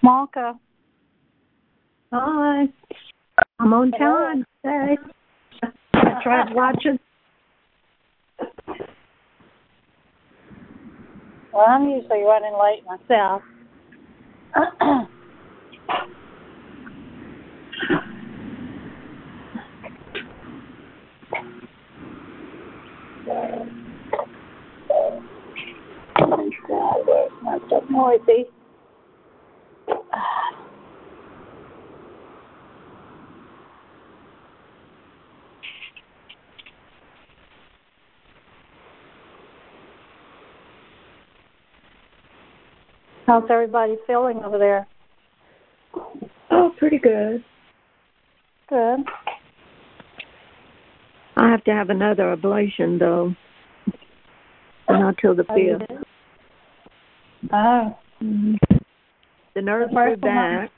Malka. Hi. I'm on time today. I tried watching. Well, I'm usually running late myself. Not so noisy. How's everybody feeling over there? Oh, pretty good. Good. I have to have another ablation, though. Not till the 5th. Oh. Mm-hmm. The nerves are back.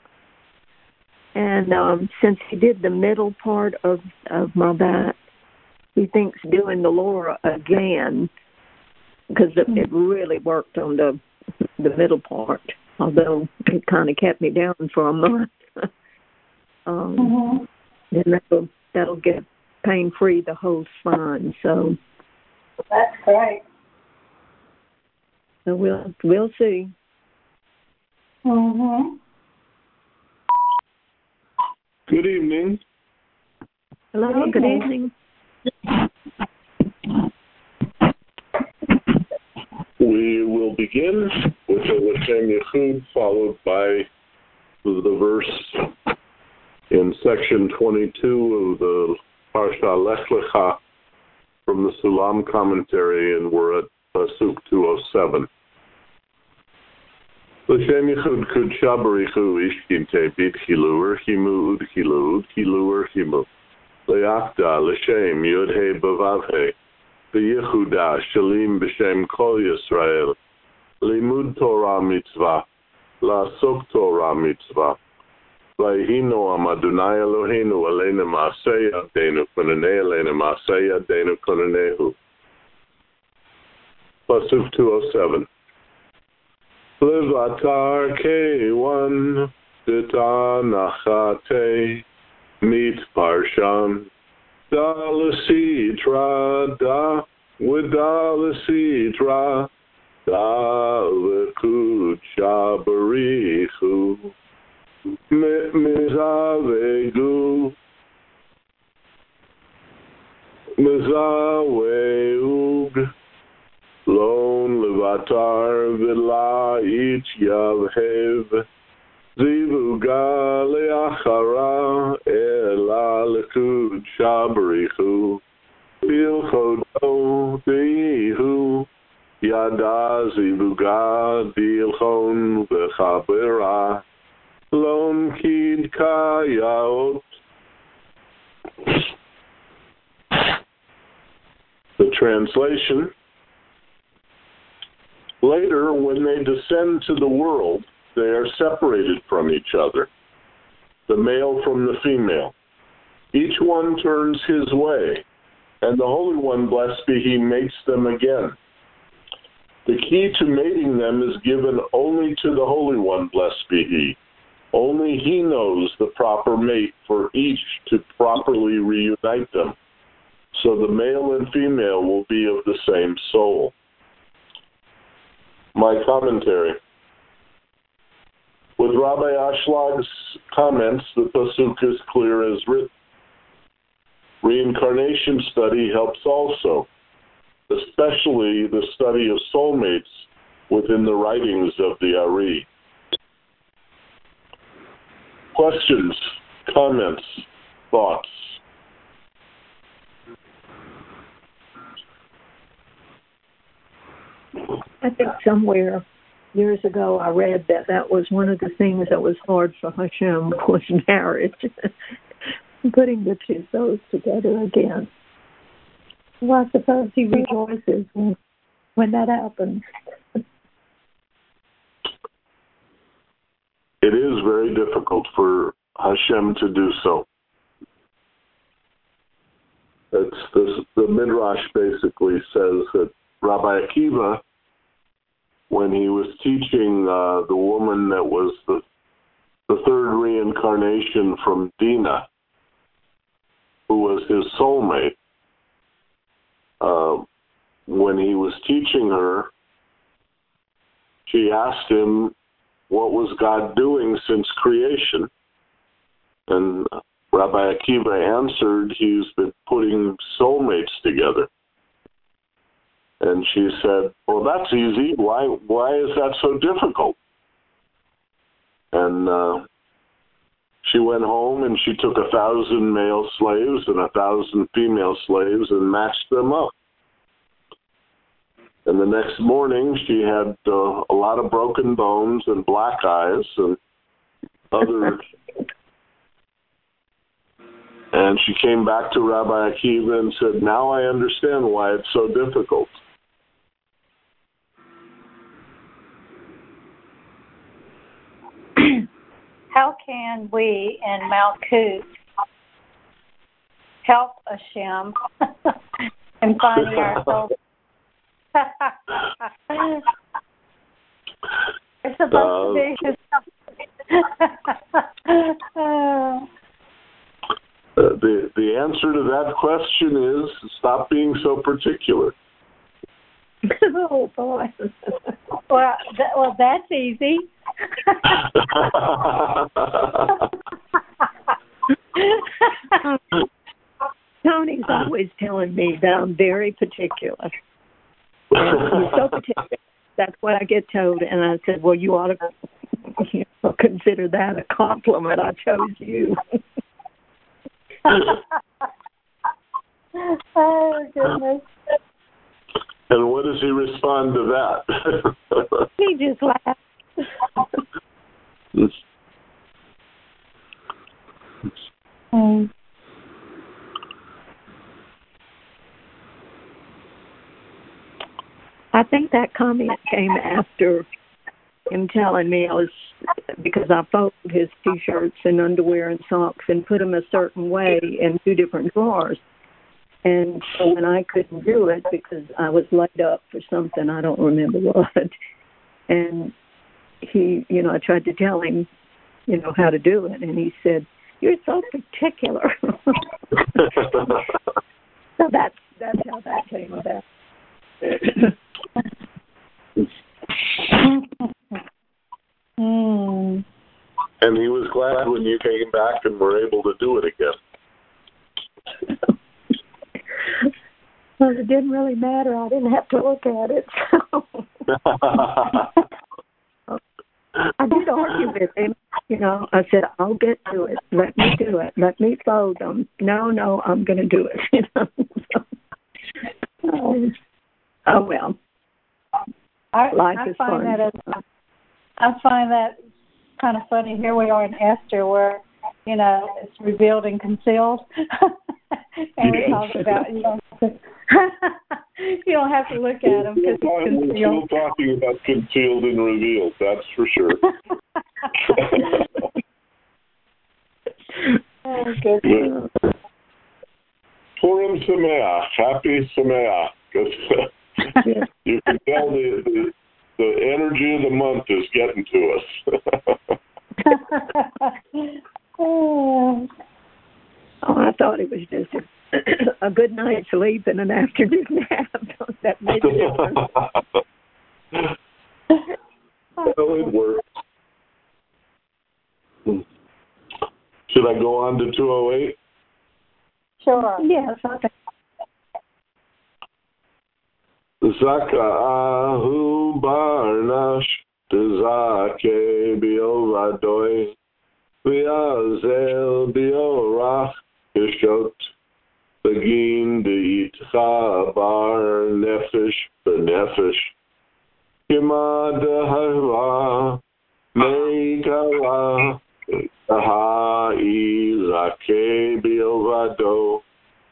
And since he did the middle part of my back, he thinks doing the lower again, because it really worked on the middle part, although it kind of kept me down for a month. Then that'll get pain-free the whole spine. So that's great. So we'll see. Good evening. Hello. Good evening. We will begin with the L'Shem Yichud, followed by the verse in section 22 of the Parsha Lech Lecha from the Sulam commentary, and we're at Pasuk 207. L'Shem Yichud Kudsha Barichu Ishkinte Bidchilu Urchimu Udchilu Udchilu Urchimu Leachda L'Shem Yudhe Bavavhe B'Yehuda Shalim B'Shem Kol Yisrael Limud Torah Mitzvah La'asok Torah Mitzvah Vayhino Am Adonai Eloheinu Aleinu Ma'aseh Yadeinu Kunanei Aleinu Ma'aseh Yadeinu Kunanehu. Pasuk 207. Levatar K1 Ditanachate Meet Parsham Dalasitra Da Widalisitra Dalikud Shabarichu Mizavegu Mizaweug Lon Levatar Villa Ich Yavhev Zivuga Leachara Ela Likud Shabarichu Bilchodo Dihu Yada Zivuga Dilchon Vechabera Lon Kid Kayaot. The translation: later, when they descend to the world, they are separated from each other, the male from the female. Each one turns his way, and the Holy One, blessed be He, mates them again. The key to mating them is given only to the Holy One, blessed be He. Only He knows the proper mate for each to properly reunite them, so the male and female will be of the same soul. My commentary. With Rabbi Ashlag's comments, the Pasuk is clear as written. Reincarnation study helps also, especially the study of soulmates within the writings of the Ari. Questions, comments, thoughts? I think somewhere years ago I read that was one of the things that was hard for Hashem was marriage, putting the two souls together again. Well, I suppose He rejoices when that happens. It is very difficult for Hashem to do so. The Midrash basically says that Rabbi Akiva, when he was teaching the woman that was the the third reincarnation from Dina, who was his soulmate. When he was teaching her, she asked him, what was God doing since creation? And Rabbi Akiva answered, he's been putting soulmates together. And she said, well, that's easy. Why is that so difficult? And she went home and she took 1,000 male slaves and 1,000 female slaves and matched them up. And the next morning she had a lot of broken bones and black eyes and other. And she came back to Rabbi Akiva and said, now I understand why it's so difficult. How can we in Mount Coot help Hashem in finding ourselves? It's supposed to be. The answer to that question is stop being so particular. Oh, boy. Well, that's easy. Tony's always telling me that I'm very particular. And he's so particular. That's what I get told. And I said, well, you ought to consider that a compliment. I chose you. Oh, goodness. And what does he respond to that? He just laughed. I think that comment came after him telling me because I folded his T-shirts and underwear and socks and put them a certain way in 2 different drawers. And so when I couldn't do it because I was laid up for something, I don't remember what, and he, I tried to tell him, how to do it, and he said, you're so particular. So that's how that came about. And he was glad when you came back and were able to do it again. Well, it didn't really matter. I didn't have to look at it. So. I did argue with him. I said, I'll get to it. Let me do it. Let me fold them. No, I'm going to do it. Oh, well. Life is fun. I find that kind of funny. Here we are in Esther where, it's revealed and concealed. And we talk about, you don't have to look at them. We're still talking about concealed and revealed, that's for sure. Oh, goodness. Purim Sameach, happy Sameach. You can tell the energy of the month is getting to us. Oh, I thought it was just a good night's sleep and an afternoon nap. That made a difference. Well, it worked. Should I go on to 208? Sure. Yes, okay. Zaka'ahu barnash tezake biovadoi v'yazel biorach kishot begin deitcha bar nefesh b'nefesh kima dehava meikala taha'i zake biovado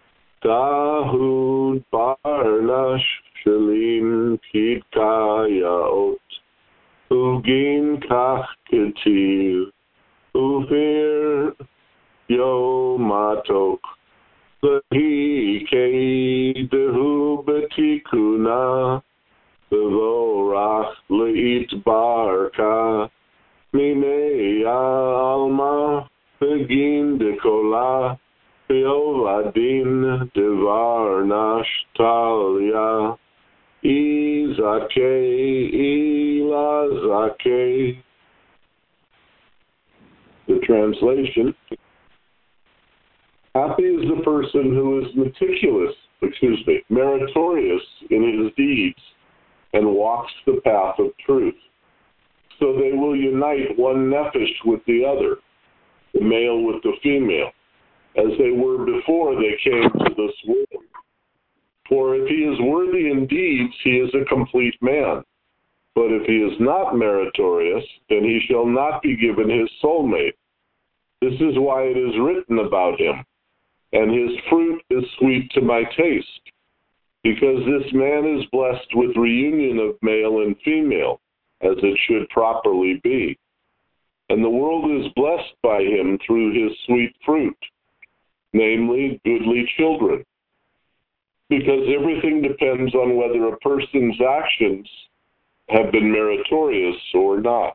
tahud barnash Shalim Kidka Yaot Ugin Kach Ketiv Ufir Yo Matok Lahi Keidehu Betikuna Bevorach Leit Barka Mine alma begin de kola, Piovadin devar nashtalia, Izake, Ilazake. The translation: happy is the person who is meritorious in his deeds and walks the path of truth. So they will unite one nephesh with the other, the male with the female, as they were before they came to this world. For if he is worthy in deeds, he is a complete man. But if he is not meritorious, then he shall not be given his soulmate. This is why it is written about him, and his fruit is sweet to my taste, because this man is blessed with reunion of male and female, as it should properly be. And the world is blessed by him through his sweet fruit, namely goodly children, because everything depends on whether a person's actions have been meritorious or not.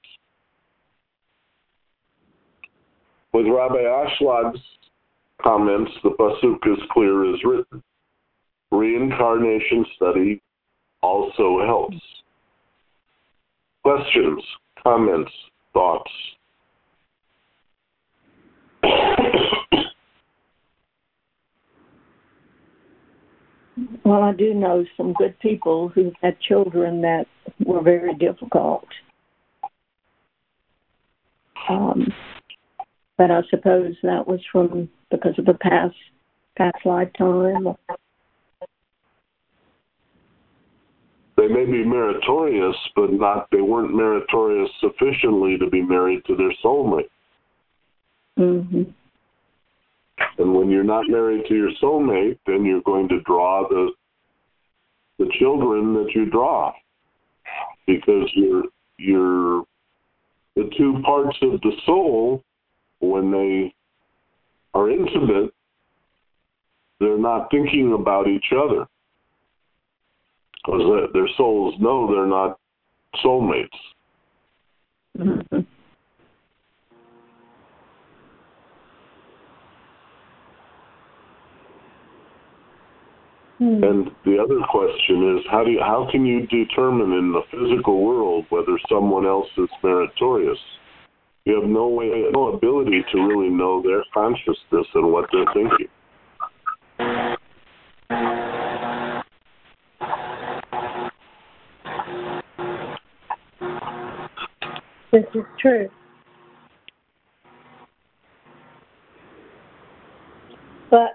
With Rabbi Ashlad's comments, the pasuk is clear as written. Reincarnation study also helps. Questions, comments, thoughts? Well, I do know some good people who had children that were very difficult. But I suppose that was because of the past lifetime. They may be meritorious, but they weren't meritorious sufficiently to be married to their soulmate. Mm-hmm. And when you're not married to your soulmate, then you're going to draw the children that you draw, because you're the two parts of the soul, when they are intimate, they're not thinking about each other, because their souls know they're not soulmates. Mm-hmm. And the other question is, how can you determine in the physical world whether someone else is meritorious? You have no ability to really know their consciousness and what they're thinking. This is true. But,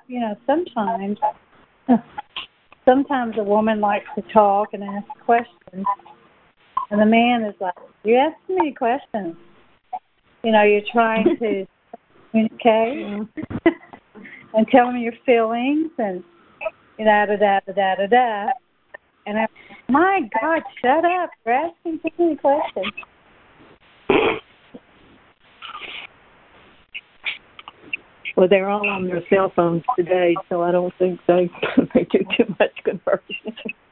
sometimes a woman likes to talk and ask questions, and the man is like, you ask me questions. You're trying to communicate and tell me your feelings and, da-da-da-da-da-da-da. And I'm, my God, shut up. You're asking too many questions. Well, they're all on their cell phones today, so I don't think they do too much conversing.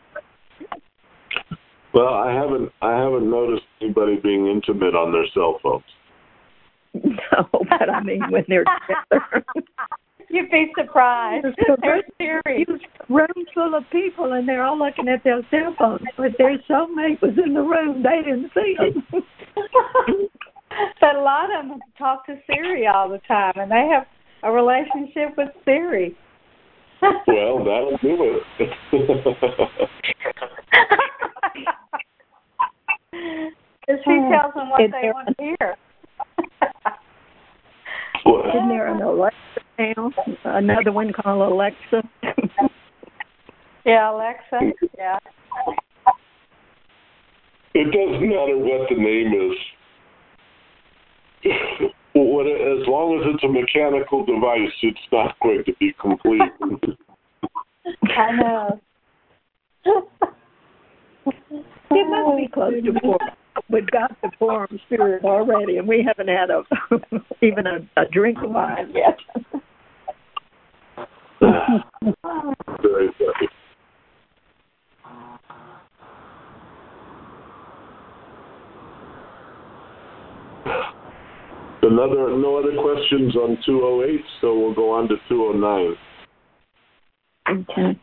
Well, I haven't noticed anybody being intimate on their cell phones. No, but I mean when they're together. You'd be surprised. They're serious. Room full of people, and they're all looking at their cell phones. But their soulmate was in the room. They didn't see them. But a lot of them talk to Siri all the time, and they have a relationship with Siri. Well, that'll do it. Because she tells them what they want to hear. Isn't there an Alexa now? Another one called Alexa? Yeah, Alexa. Yeah. It doesn't matter what the name is. As long as it's a mechanical device, it's not going to be complete. I know. It must be close to 4. We've got the Forum Spirit already, and we haven't had even a drink of wine yet. Very funny. No other questions on 208, so we'll go on to 209. Okay.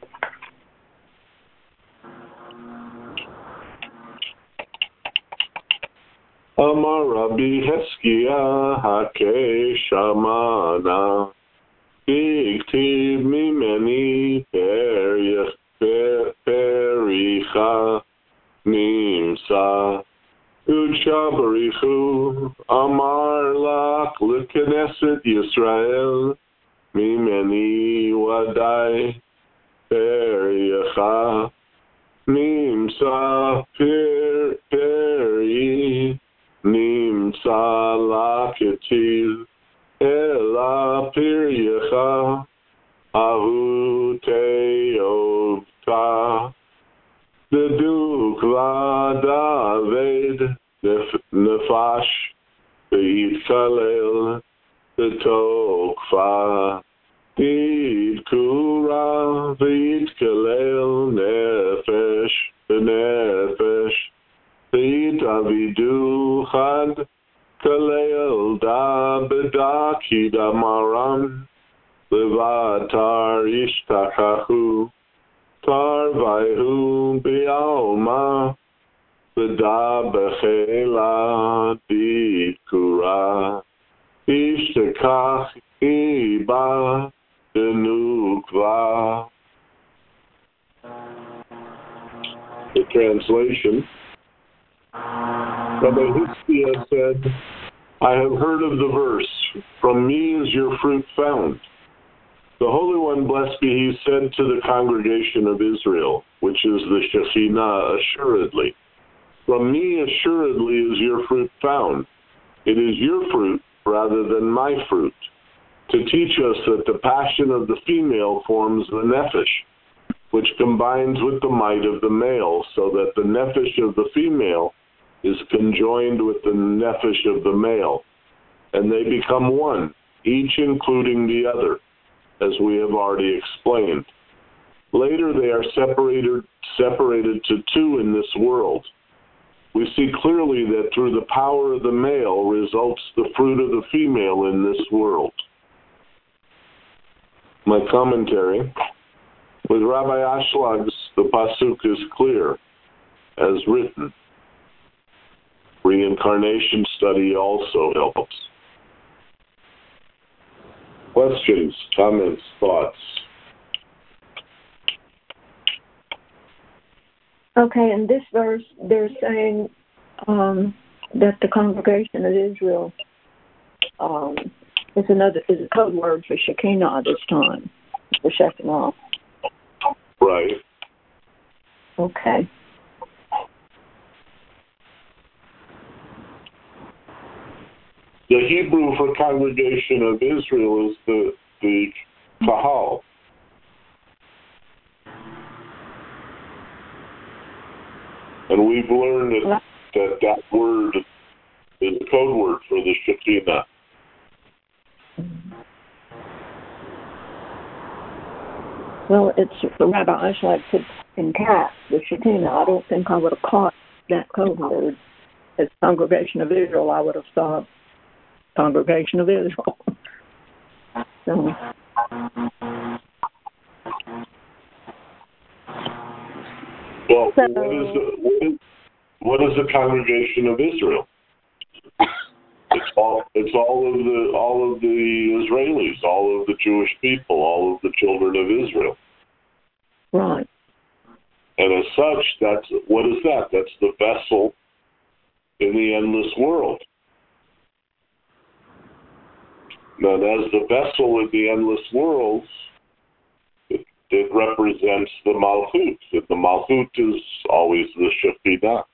Amar Rabbi Heskia Hake Shamana Biktiv Mimeni Pericha Nimsa Udshabarichu Amar Lach L'Knesset Yisrael Mimeni Wadai Pericha Nimsa Peri Nimsa Laketil Ela Piryecha Ahu Teovta Deduk Vadaved Nefash V'Yitkalel V'Tokfa Yidkura V'Yitkalel Nefesh V'Nefesh V'Yitavidu Chad Kalel Da Bedaki Damaram Levatar Ishtakachu Tarvaihu Bialma Veda Bechela Dikura Ishtakach Iba Denukva. The translation. Rabbi Hizkiah said, I have heard of the verse, from me is your fruit found. The Holy One, blessed be He, said to the congregation of Israel, which is the Shekhinah, assuredly, from me assuredly is your fruit found. It is your fruit rather than my fruit, to teach us that the passion of the female forms the nephesh, which combines with the might of the male, so that the nephesh of the female is conjoined with the nephesh of the male, and they become one, each including the other, as we have already explained. Later they are separated to two in this world. We see clearly that through the power of the male results the fruit of the female in this world. My commentary. With Rabbi Ashlag, the pasuk is clear, as written. Reincarnation study also helps. Questions, comments, thoughts? Okay, in this verse, they're saying that the congregation of Israel is a code word for Shekinah this time, for Shekinah. Right. Okay. The Hebrew for congregation of Israel is the kahal. And we've learned that word is a code word for the Shekinah. Well, it's Rabbi Ashlag put in caps the Shekinah. I don't think I would have caught that code word. As congregation of Israel, I would have thought congregation of Israel. So. Well, what is the congregation of Israel? It's all of the Israelis, all of the Jewish people, all of the children of Israel. Right. And as such, what is that? That's the vessel in the endless world. Now, as the vessel in the endless worlds, it represents the Malchut. The Malchut is always the Shekinah.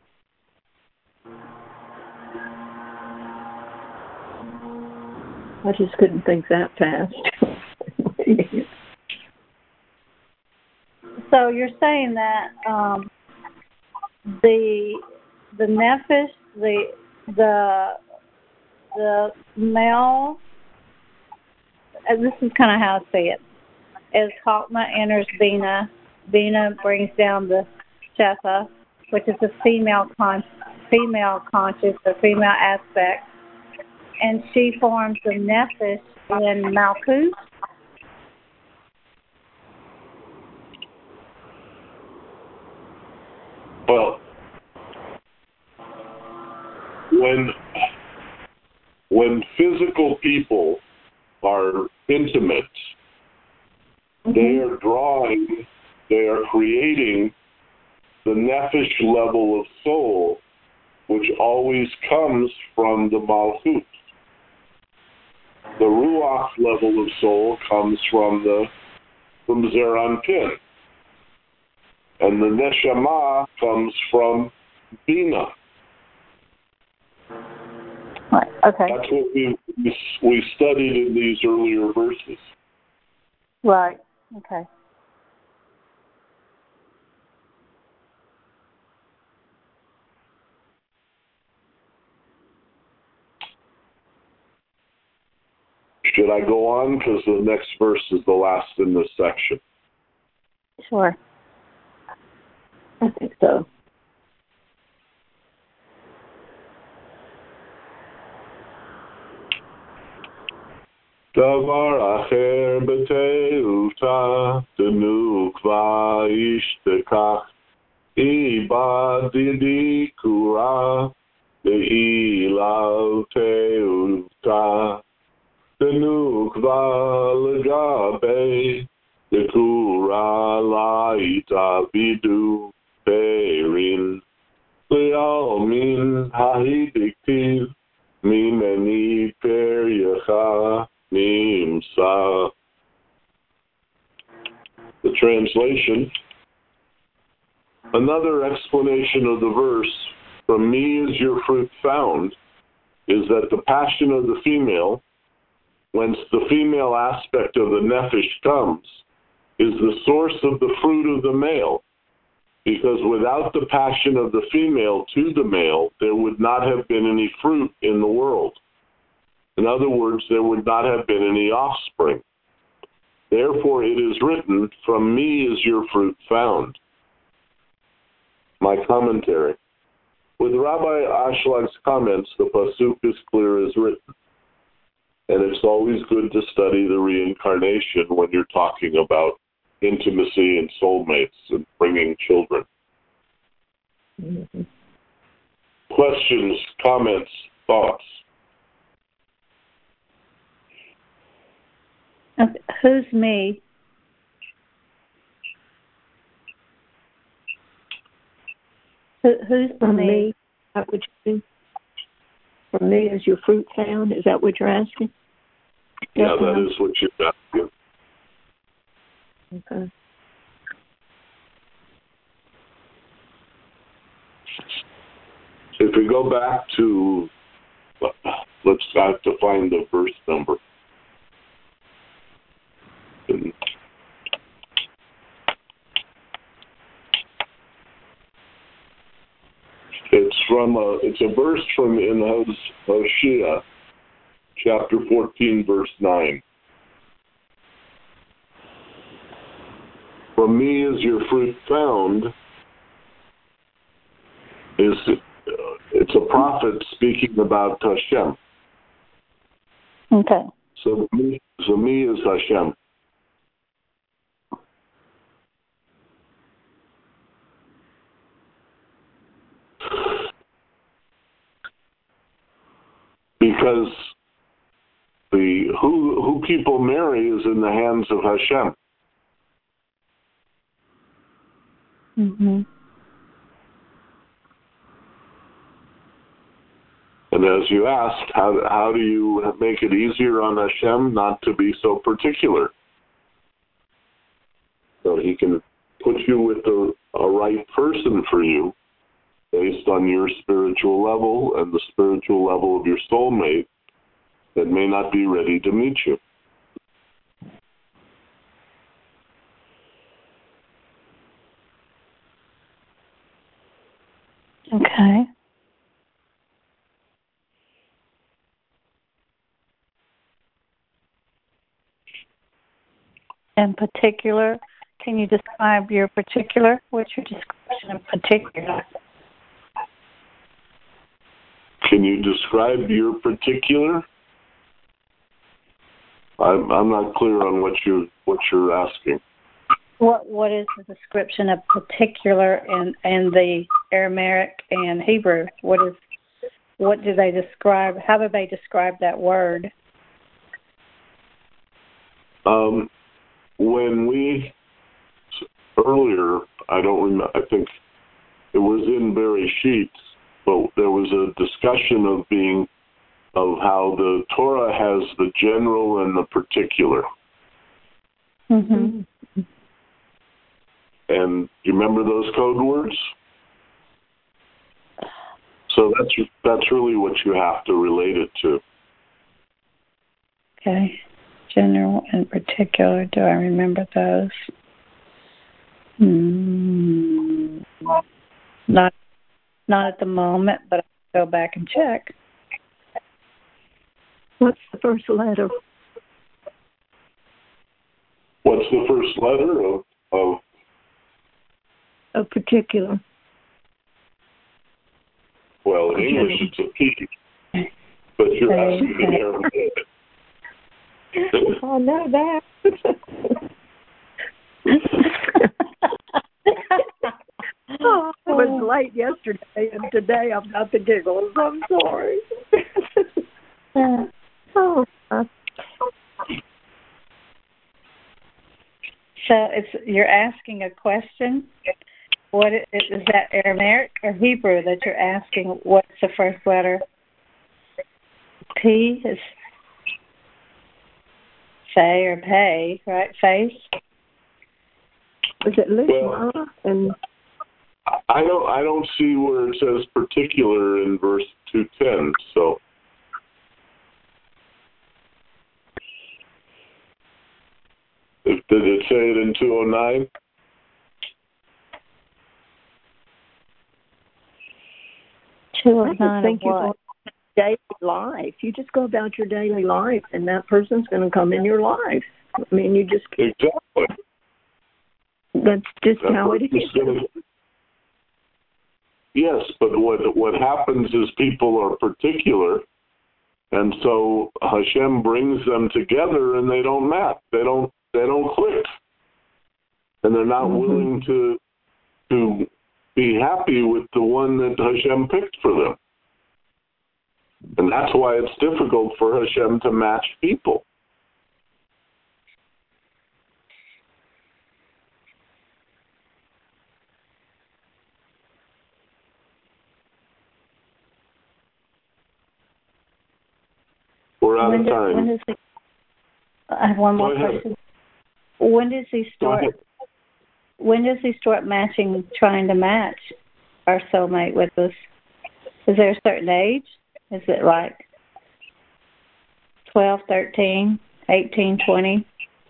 I just couldn't think that fast. So you're saying that the nephesh, the male, this is kind of how I see it. As Chokmah enters Bina, Bina brings down the Shefa, which is the female female conscious or female aspect, and she forms the nefesh in Malkuth. Well, when physical people are intimate, they are creating the nefesh level of soul, which always comes from the Malchut. The Ruach level of soul comes from Zeir Anpin. And the Neshama comes from Bina. Right. Okay. That's what we studied in these earlier verses. Right. Okay. Should I go on? Because the next verse is the last in this section. Sure. I think so. Davar acher b'teuta denukva ishtekach ibadidi kura de'ilav teuta denukva legabe dekura laita bidu perin le'almin hahidiktiv mimeni peryecha Nimsa. The translation. Another explanation of the verse, from me is your fruit found, is that the passion of the female, whence the female aspect of the nephesh comes, is the source of the fruit of the male, because without the passion of the female to the male, there would not have been any fruit in the world. In other words, there would not have been any offspring. Therefore, it is written, from me is your fruit found. My commentary. With Rabbi Ashлаг's comments, the pasuk is clear as written. And it's always good to study the reincarnation when you're talking about intimacy and soulmates and bringing children. Mm-hmm. Questions, comments, thoughts? Who's me? Who's From me? me? That what you mean? From me is your fruit found? Is that what you're asking? Yeah, that is what you're asking. Okay. If we go back to, let's have to find the verse number. It's a verse from in Hosea, chapter 14, verse 9. From me is your fruit found. It's a prophet speaking about Hashem. Okay. So me is Hashem. Because who people marry is in the hands of Hashem. Mm-hmm. And as you asked, how do you make it easier on Hashem not to be so particular? So he can put you with a right person for you based on your spiritual level and the spiritual level of your soulmate that may not be ready to meet you. Okay. In particular, can you describe your particular? What's your description in particular? Can you describe your particular? I'm not clear on what you're asking. What is the description of particular in the Aramaic and Hebrew? What do they describe? How do they describe that word? When we earlier, I don't remember. I think it was in Bereshit, but there was a discussion of how the Torah has the general and the particular. Mm-hmm. And you remember those code words? So that's really what you have to relate it to. Okay. General and particular. Do I remember those? Not at the moment, but I'll go back and check. What's the first letter? What's the first letter of A particular. Well, in English it's a P, but you're asking in Aramaic. I know that. Oh, it was late yesterday, and today I've got the giggles. I'm sorry. So you're asking a question. What is that, Aramaic or Hebrew that you're asking? What's the first letter? P is say or pay, right? Face. Is it Lishma? And I don't see where it says particular in verse 2:10. So. Did it say it in 209? I think you're daily life. You just go about your daily life, and that person's going to come in your life. I mean, you just exactly. That's just how it is. Yes, but what happens is people are particular, and so Hashem brings them together, and they don't match. They don't click, and they're not willing to be happy with the one that Hashem picked for them. And that's why it's difficult for Hashem to match people. We're out of time. I have one more question. When does he start matching, trying to match our soulmate with us? Is there a certain age? Is it like 12, 13, 18, 20?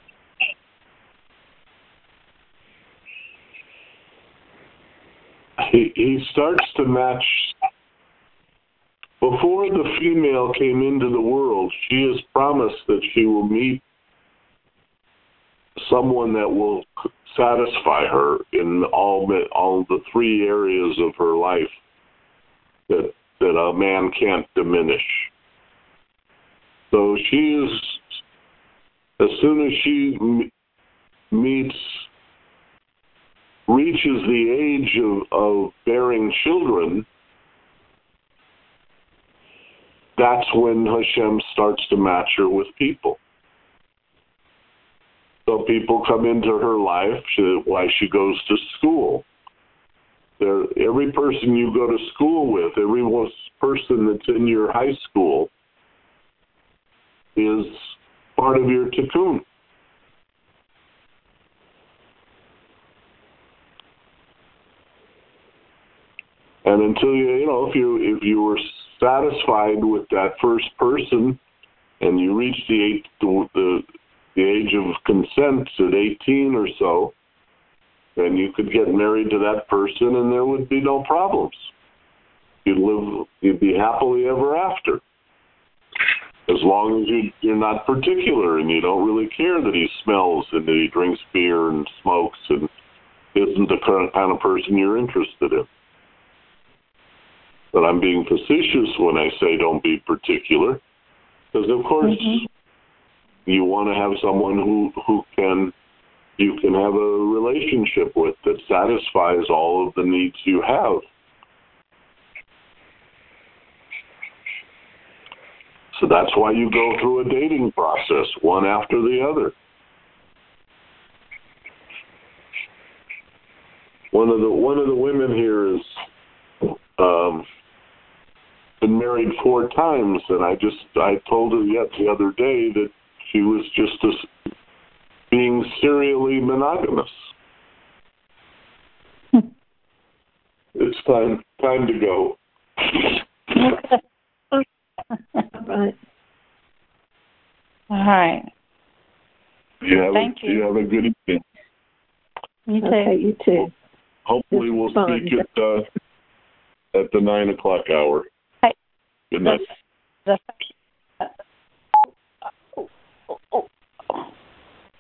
He starts to match. Before the female came into the world, she is promised that she will meet someone that will satisfy her in all the three areas of her life that a man can't diminish. So she is, as soon as she reaches the age of bearing children, that's when Hashem starts to match her with people. So people come into her life while she goes to school. Every person you go to school with, every person that's in your high school is part of your tikkun. And until if you were satisfied with that first person, and you reach the age of consent at 18 or so, then you could get married to that person, and there would be no problems. You'd be happily ever after, as long as you're not particular and you don't really care that he smells and that he drinks beer and smokes and isn't the kind of person you're interested in. But I'm being facetious when I say don't be particular, because of course you want to have someone you can have a relationship with that satisfies all of the needs you have. So that's why you go through a dating process, one after the other. One of the women here is been married 4 times, and I told her the other day that she was just being serially monogamous. It's time to go. Right. All right. Thank you. You have a good evening. You too. Okay, you too. Hopefully we'll speak at the 9 o'clock hour. Hey, Good night.